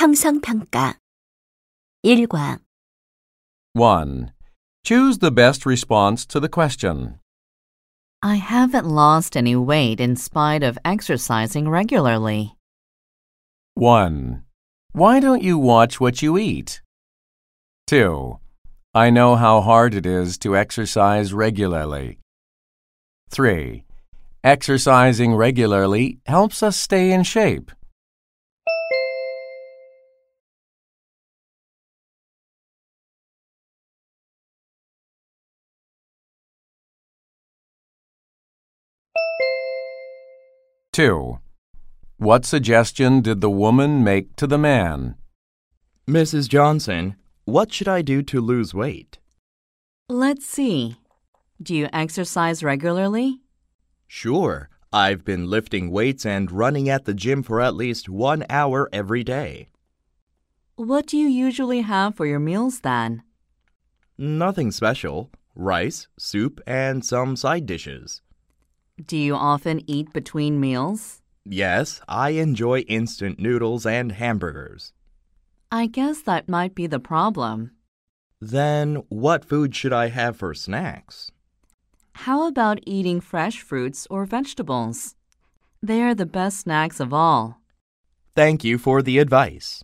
상성평가 1과 1. Choose the best response to the question. I haven't lost any weight in spite of exercising regularly. 1. Why don't you watch what you eat? 2. I know how hard it is to exercise regularly. 3. Exercising regularly helps us stay in shape. Two. What suggestion did the woman make to the man? Mrs. Johnson, what should I do to lose weight? Let's see. Do you exercise regularly? Sure, I've been lifting weights and running at the gym for at least 1 hour every day. What do you usually have for your meals then? Nothing special. Rice, soup, and some side dishes. Do you often eat between meals? Yes, I enjoy instant noodles and hamburgers. I guess that might be the problem. Then, what food should I have for snacks? How about eating fresh fruits or vegetables? They are the best snacks of all. Thank you for the advice.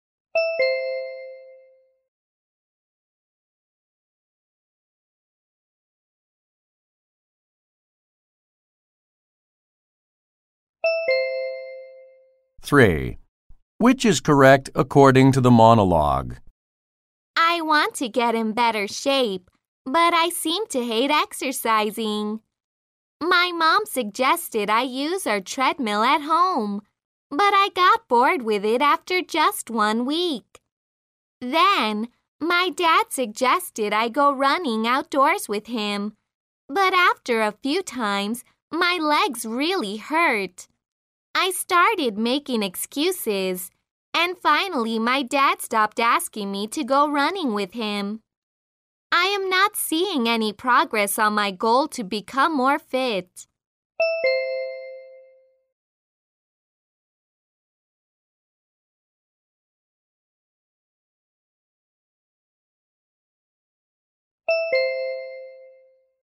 Three. Which is correct according to the monologue? I want to get in better shape, but I seem to hate exercising. My mom suggested I use our treadmill at home, but I got bored with it after just 1 week. Then, my dad suggested I go running outdoors with him, but after a few times, my legs really hurt. I started making excuses, and finally my dad stopped asking me to go running with him. I am not seeing any progress on my goal to become more fit.